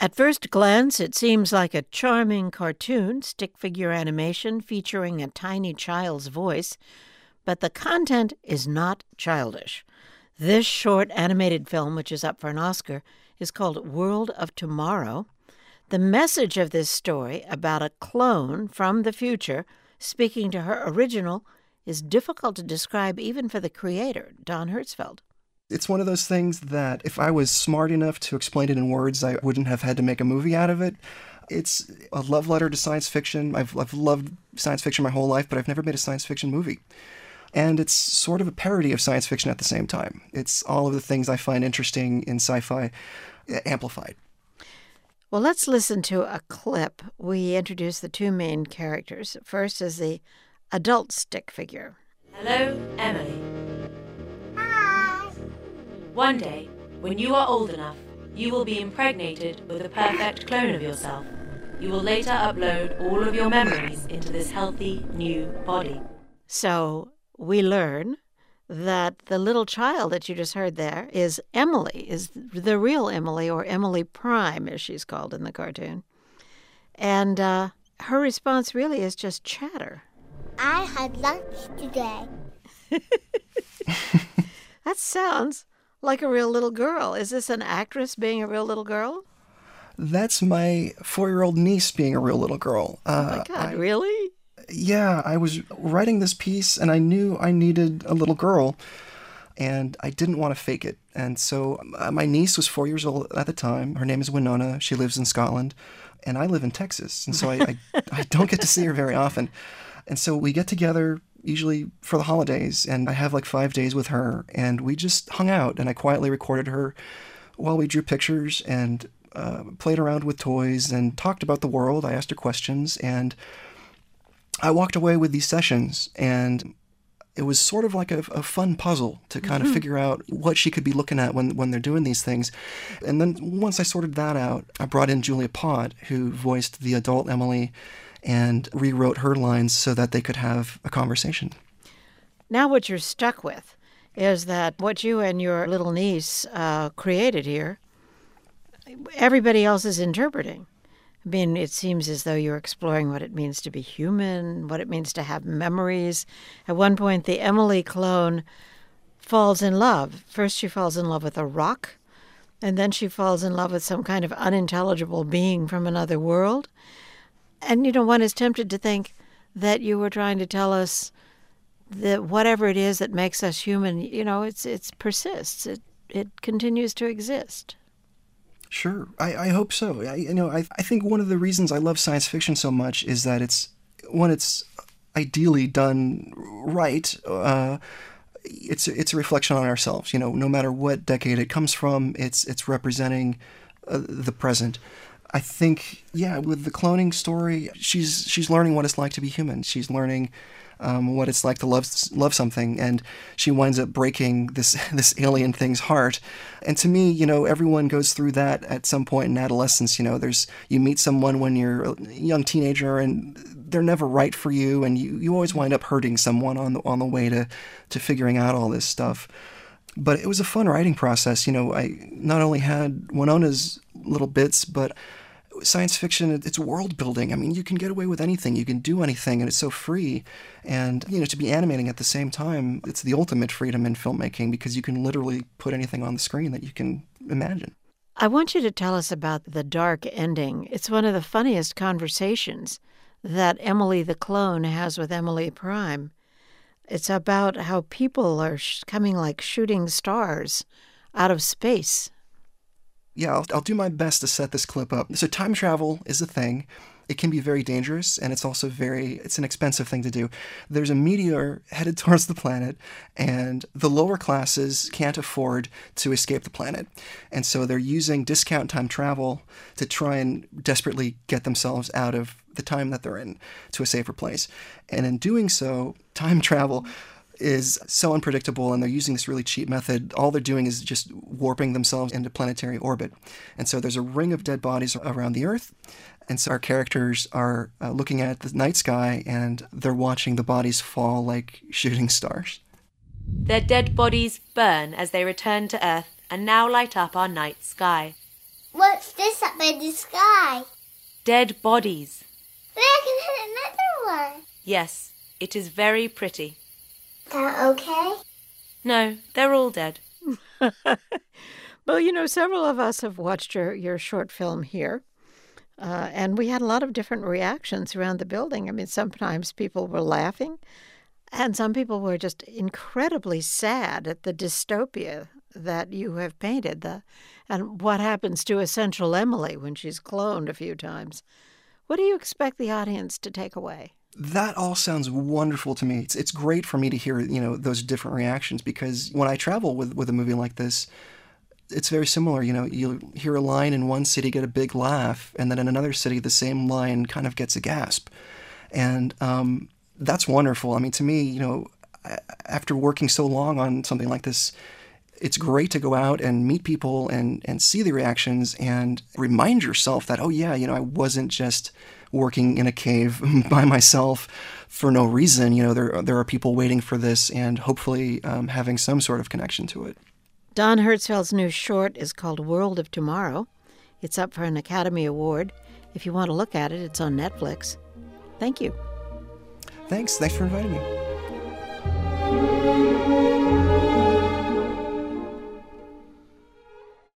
At first glance, it seems like a charming cartoon, stick figure animation featuring a tiny child's voice, but the content is not childish. This short animated film, which is up for an Oscar, is called World of Tomorrow. The message of this story about a clone from the future speaking to her original is difficult to describe even for the creator, Don Hertzfeldt. It's one of those things that if I was smart enough to explain it in words, I wouldn't have had to make a movie out of it. It's a love letter to science fiction. I've loved science fiction my whole life, but I've never made a science fiction movie. And it's sort of a parody of science fiction at the same time. It's all of the things I find interesting in sci-fi amplified. Well, let's listen to a clip. We introduce the two main characters. First is the adult stick figure. Hello, Emily. Hi. One day, when you are old enough, you will be impregnated with a perfect clone of yourself. You will later upload all of your memories into this healthy new body. So we learn that the little child that you just heard there is Emily, is the real Emily, or Emily Prime, as she's called in the cartoon. And her response really is just chatter. I had lunch today. That sounds like a real little girl. Is this an actress being a real little girl? That's my 4-year-old niece being a real little girl. Oh my God, really? Yeah, I was writing this piece and I knew I needed a little girl and I didn't want to fake it. And so my niece was 4 years old at the time. Her name is Winona. She lives in Scotland and I live in Texas. And so I don't get to see her very often. And so we get together usually for the holidays and I have like 5 days with her and we just hung out and I quietly recorded her while we drew pictures and played around with toys and talked about the world. I asked her questions and I walked away with these sessions, and it was sort of like a fun puzzle to kind of figure out what she could be looking at when they're doing these things. And then once I sorted that out, I brought in Julia Pott, who voiced the adult Emily, and rewrote her lines so that they could have a conversation. Now what you're stuck with is that what you and your little niece created here, everybody else is interpreting. I mean, it seems as though you're exploring what it means to be human, what it means to have memories. At one point, the Emily clone falls in love. First, she falls in love with a rock, and then she falls in love with some kind of unintelligible being from another world. And, one is tempted to think that you were trying to tell us that whatever it is that makes us human, it persists. It continues to exist. Sure, I hope so. I think one of the reasons I love science fiction so much is that it's ideally done right. It's a reflection on ourselves. No matter what decade it comes from, it's representing the present. I think, with the cloning story, she's learning what it's like to be human. She's learning what it's like to love something, and she winds up breaking this alien thing's heart. And to me, everyone goes through that at some point in adolescence. You meet someone when you're a young teenager, and they're never right for you, and you always wind up hurting someone on the way to figuring out all this stuff. But it was a fun writing process. I not only had Winona's little bits, but science fiction, it's world building. I mean, you can get away with anything. You can do anything, and it's so free. And, to be animating at the same time, it's the ultimate freedom in filmmaking because you can literally put anything on the screen that you can imagine. I want you to tell us about the dark ending. It's one of the funniest conversations that Emily the clone has with Emily Prime. It's about how people are coming like shooting stars out of space. Yeah, I'll do my best to set this clip up. So time travel is a thing. It can be very dangerous, and it's also it's an expensive thing to do. There's a meteor headed towards the planet, and the lower classes can't afford to escape the planet. And so they're using discount time travel to try and desperately get themselves out of the time that they're in to a safer place. And in doing so, time travel is so unpredictable, and they're using this really cheap method. All they're doing is just warping themselves into planetary orbit. And so there's a ring of dead bodies around the Earth, and so our characters are looking at the night sky, and they're watching the bodies fall like shooting stars. Their dead bodies burn as they return to Earth and now light up our night sky. What's this up in the sky? Dead bodies. Look, another one. Yes, it is very pretty. That okay? No, they're all dead. Well, you know, several of us have watched your short film here, and we had a lot of different reactions around the building. I mean, sometimes people were laughing, and some people were just incredibly sad at the dystopia that you have painted, and what happens to Essential Emily when she's cloned a few times. What do you expect the audience to take away? That all sounds wonderful to me. It's great for me to hear, those different reactions, because when I travel with a movie like this, it's very similar. You'll hear a line in one city get a big laugh, and then in another city, the same line kind of gets a gasp. And that's wonderful. I mean, to me, after working so long on something like this, it's great to go out and meet people and see the reactions and remind yourself that, oh yeah, I wasn't just working in a cave by myself for no reason. There are people waiting for this and hopefully having some sort of connection to it. Don Hertzfeld's new short is called World of Tomorrow. It's up for an Academy Award. If you want to look at it, it's on Netflix. Thank you. Thanks for inviting me.